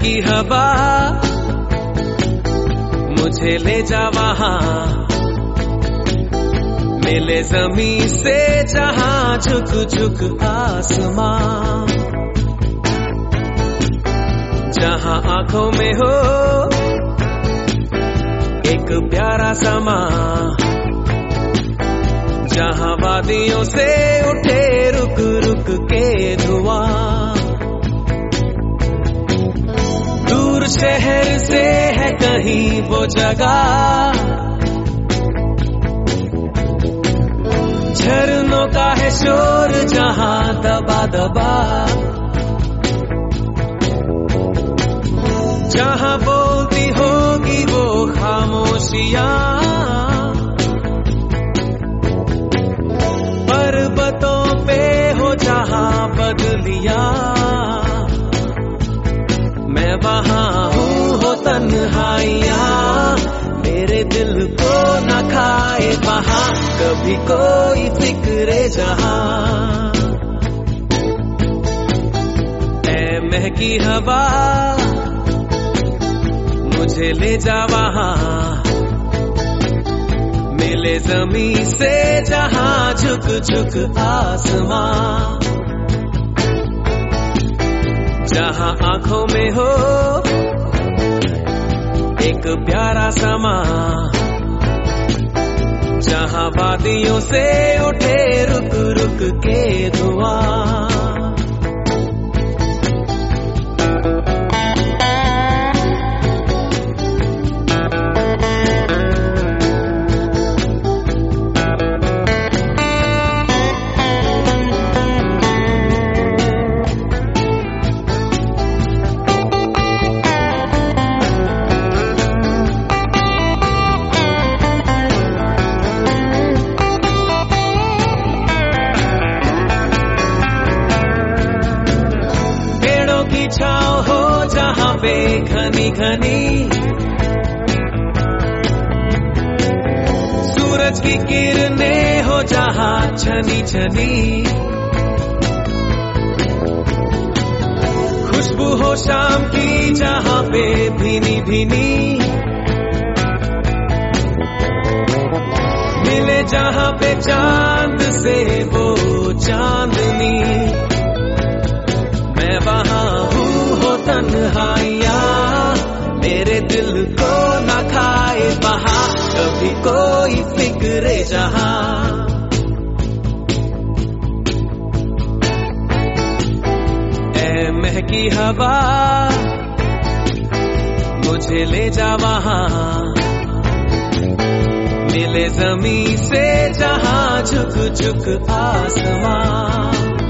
महकी हवा मुझे ले जा वहां, मिले जमीन से जहां झुक झुक आसमां, जहां आंखों में हो एक प्यारा समा, जहां वादियों से उठे रुक रुक के धुआं। दूर शहर से है कहीं वो जगह, झरनों का है शोर जहां दबा दबा, जहां बोलती होगी वो खामोशियां, पर्वतों पे हो जहां बदलियां, मैं वहां हूँ हो तन्हाइयां, मेरे दिल को न खाए वहां कभी कोई फिक्रे जहां। ऐ महकी हवा मुझे ले जा वहां, मिले जमीन से जहां झुक झुक आसमां, जहां आंखों में हो एक प्यारा समा, जहां वादियों से उठे रुक रुक के धुआं। छाँव हो जहां पे घनी घनी, सूरज की किरणें हो जहां छनी छनी, खुशबू हो शाम की जहां पे भीनी भीनी, मिले जहां पे चांद से वो चांदनी, मैं वहां हूँ हो तन्हाइयां, मेरे दिल को न खाए वहां कभी कोई फिक्रे जहां। ऐ महकी हवा मुझे ले जा वहां, मिले जमीन से जहां झुक झुक आसमां,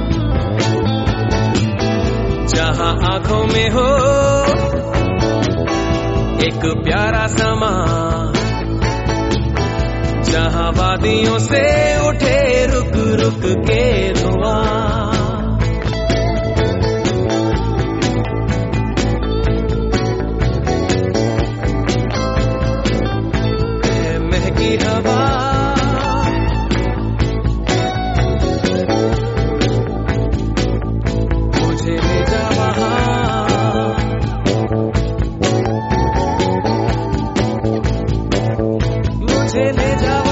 जहां आंखों में हो एक प्यारा समा, जहां वादियों से उठे रुक रुक के धुआं। महकी हवा मुझे ले जा वहां, मुझे ले जा